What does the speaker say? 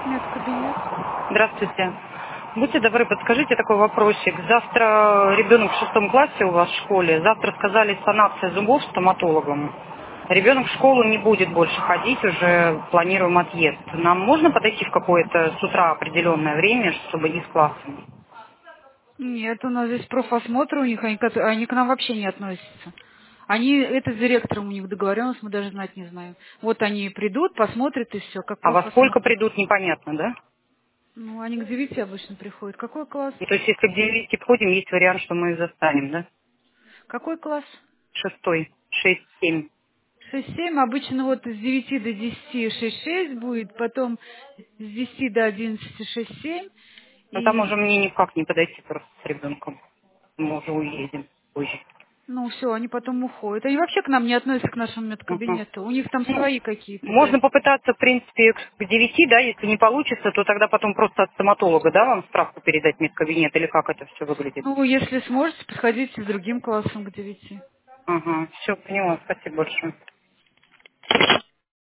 Медкабинет. Здравствуйте. Будьте добры, подскажите такой вопросик. Завтра ребенок в 6 классе у вас в школе. Завтра сказали санация зубов стоматологом. Ребенок в школу не будет больше ходить, уже планируем отъезд. Нам можно подойти в какое-то с утра определенное время, чтобы не с классом? Нет, у нас здесь профосмотр у них, они к нам вообще не относятся. Это с директором у них договоренность, мы даже знать не знаем. Вот они придут, посмотрят и все, как А во сколько профосмотр. придут, непонятно, да? Ну, они к 9 обычно приходят. Какой класс? И то есть если к 9 входим, есть вариант, что мы их застанем, да? Какой класс? 6, 6, 7. 6-7, обычно вот с 9 до 10 6-6 будет, потом с 10 до 11 6-7, Но там уже и, мне никак не подойти просто с ребенком. Мы уже уедем позже. ну, все, они потом уходят. Они вообще к нам не относятся к нашему Ага. медкабинету. У них там Ну, свои какие-то, да. можно попытаться, в принципе, к 9, да, если не получится, то тогда потом просто от стоматолога, да, вам справку передать в медкабинет, или как это все выглядит? Ну, если сможете, подходите с другим классом к 9. Ага, все, поняла, спасибо большое.